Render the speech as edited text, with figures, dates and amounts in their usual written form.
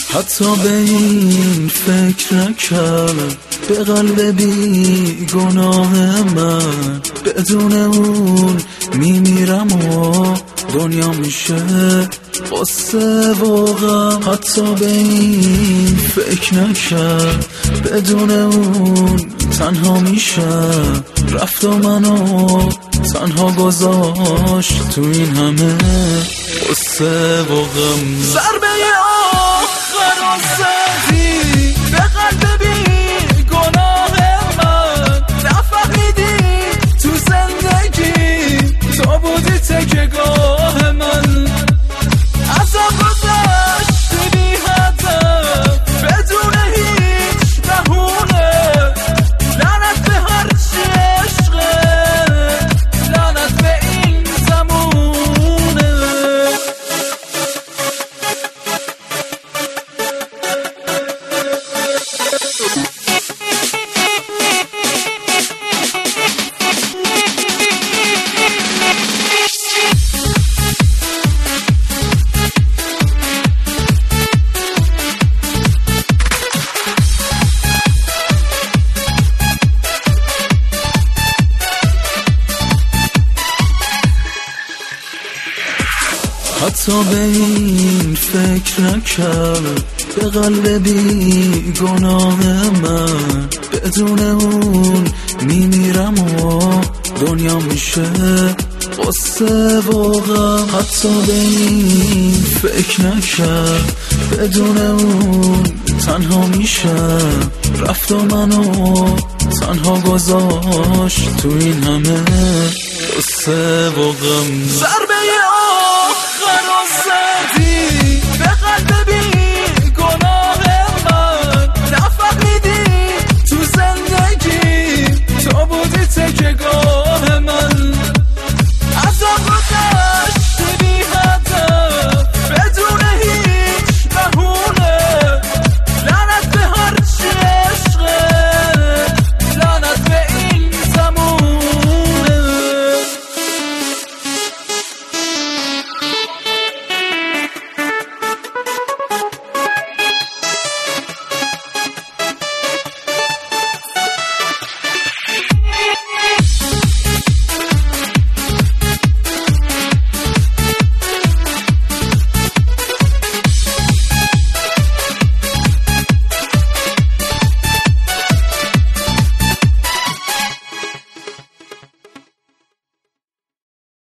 حتی به این فکر نکردم به قلب بی گناه من بدون اون میمیرم و دنیا میشه قصه و غم. حتی به این فکر نکرد بدون اون تنها میشم، رفت و منو تنها گذاشت تو این همه قصه و غم. ضربه آخر و زدی به قلب بی گناه من، نفهمیدی تو زندگی تو بودی تکیه‌گاه من. ازم گذشتی بی هدف بدون هیچ بهونه، لعنت به هر چی عشقه، لعنت به این زمونه. حتی به این فکر نکردم به قلب بی گناه من بدون اون میمیرم و دنیا میشه قصه و غم. حتی به این فکر نکرد بدون اون تنها میشم، رفت و منو تنها گذاشت تو این همه قصه و غم.